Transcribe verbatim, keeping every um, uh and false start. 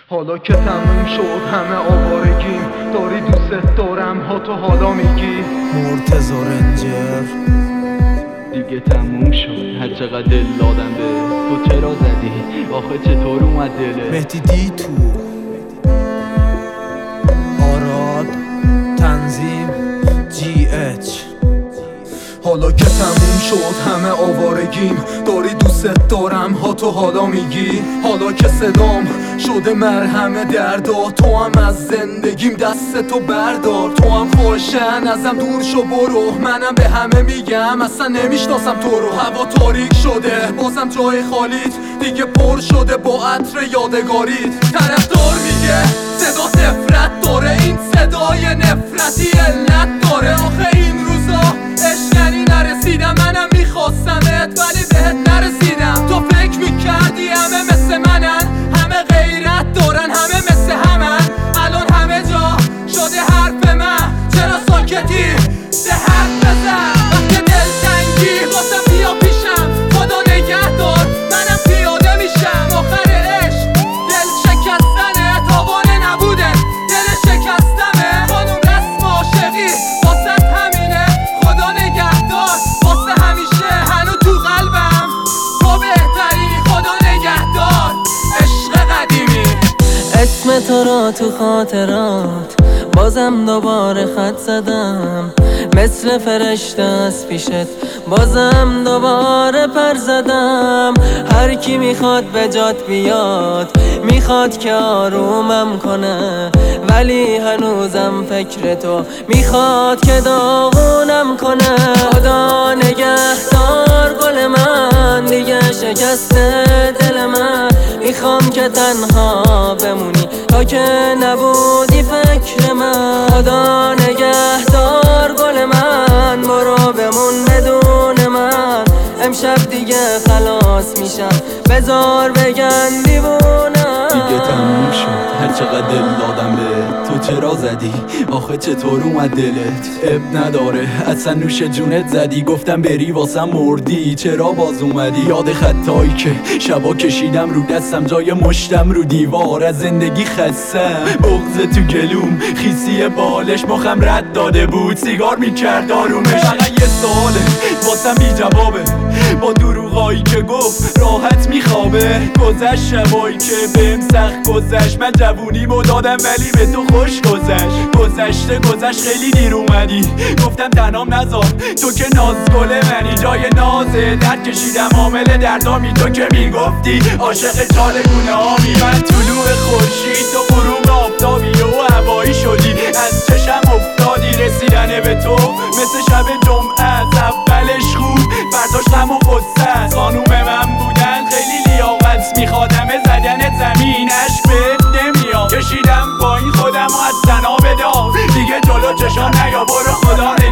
حالا که تموم شد همه آوارگیم، داری دوست دارم ها تو حالا میگی مرتضی رنجر. دیگه تموم شد هر چقدر دل دادم به تو، چرا زدی آخه چطور اومد دلت؟ مهدی دی تو آراد تنظیم جی اچ. حالا که تموم شد همه آوارگیم، داری دوست دارم ها تو حالا میگی حالا که صدام شده مرهم دردا، تو هم از زندگیم دست تو بردار. تو هم خواهشن ازم دور شو برو، منم به همه میگم اصلا نمیشناسم تو رو. هوا تاریک شده بازم جای خالیت دیگه پر شده با عطر یادگاریت. طرفدار میگه صدا نفرت داره، این صدای نفرتی علت داره. آخه این روزا اشکنی نرسیدم، منم میخواستمت ولی بهت نرسیدم. تو فکر میکردی همه مثل منن، همه غیرت دارن، همه مثل همن. الان همه جا شده حرف من، چرا ساکتی؟ ده حرف بزن وقت دلتنگی واسم بیا پیشم. خدا نگهدار منم پیاده میشم. آخر عشق دل شکستنه، تاوانه نبوده دل شکستمه. خانوم رسم عاشقی واسه همینه، خدا نگهدار واسه همیشه. هنو تو قلبم تو بهتری، خدا نگهدار عشق قدیمی. اسم تو را تو خاطرات بازم دوباره خط زدم، مثل فرشته از پیشت بازم دوباره پر زدم. هر کی میخواد به جات بیاد، میخواد که آرومم کنه، ولی هنوزم فکر تو میخواد که داغونم کنه. خدا نگهدار گل من، دیگه شکسته دل من. میخوام که تنها بمونی تا که نبودی فکر من. خدا نگهدار گل من، برو بمون بدون من. امشب دیگه خلاص میشم، بذار بگن دیوونم. دیگه تموم شد هر چقدر دل دادم به تو، چرا زدی آخه چطور اومد دلت؟ اب نداره اصلا نوش جونت زدی، گفتم بری واسم مردی چرا باز اومدی؟ یاد خطایی که شبا کشیدم رو دستم، جای مشتم رو دیوار، از زندگی خستم. بغض تو گلوم خیسی بالش مخم رد داده بود، سیگار میکرد آرومش. فقط یه سواله واسم بی جوابه، با دروغایی که گفت راحت میخوابه. گذشت شبایی که بهم سخت گذشت، من جوونیمو دادم ولی به تو خوش گذشت. گذشته گذشت خیلی دیر اومدی، گفتم تنام نذار تو که ناز گله منی. جای نازه درد کشیدم حامل دردامی، تو که میگفتی عاشق چالگونه هامی. من طلوع خورشید تو غروب آفتابی و هوایی شدی، از چشم افتادی رسیدن به تو مثل شب جمعه. از اولش خوب برداشت غم و غصه، خانوم من بودن خیلی لیاقت میخوادم زدن زمین. عشق بهت نمیاد کشیدم با این خودم و از زنا بدار، دیگه جلو چشا نیا برو خدا